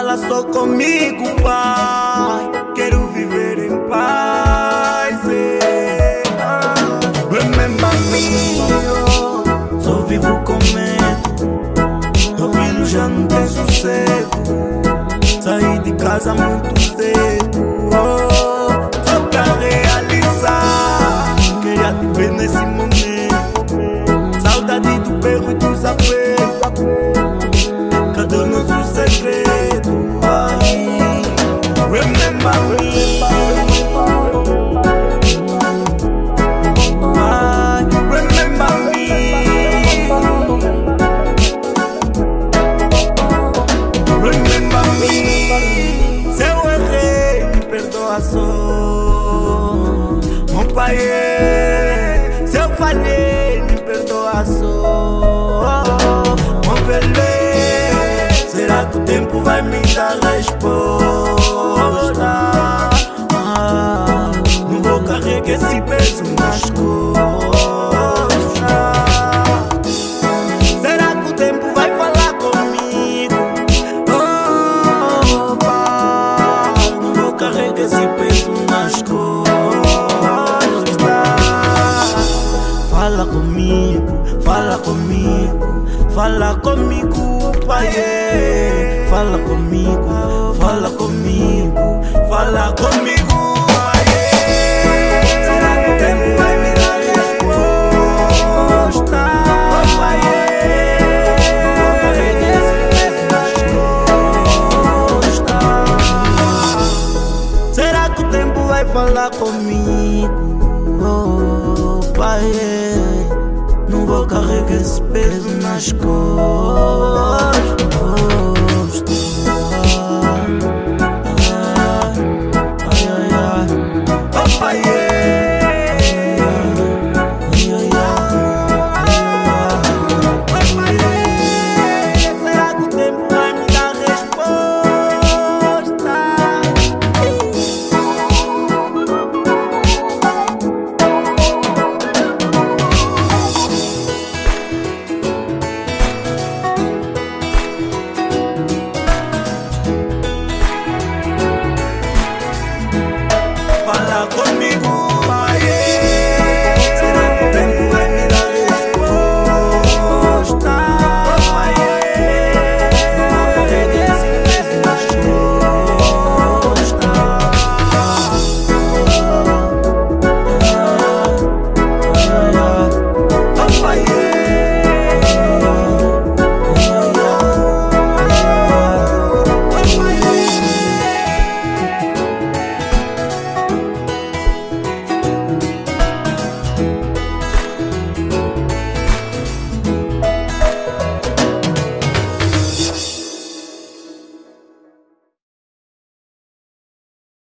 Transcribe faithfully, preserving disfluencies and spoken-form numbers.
fala só comigo, pai. Quero viver em paz. É. Ah. Remember me, oh. Só vivo com medo. Meu filho já não tem sossego. Saí de casa muito cedo, oh. Só pra realizar. Queria te ver nesse momento. Saudade do perro e dos apegos. Cadê o nosso segredo? Ai, remember me. Ai, remember me. Remember me. Se eu errei, me perdoa só. Meu pai, se eu falhei, me perdoa só. Meu velho, será que o tempo vai me dar resposta? Ah, não vou carregar esse peso nas costas. Será que o tempo vai falar comigo? Oh, pai, não vou carregar esse peso nas costas. Fala comigo, fala comigo, fala comigo, pai. Fala comigo, fala comigo, fala comigo, pai. Será que o tempo vai me dar resposta? Oh, pai, vou carregar esse peso nas costas. Será que o tempo vai falar comigo? Oh, pai, não vou carregar esse peso nas costas. Ai, ai, ai. Oh, pai, ai, ai, ai. Será que o tempo vai me dar resposta? Fala comigo.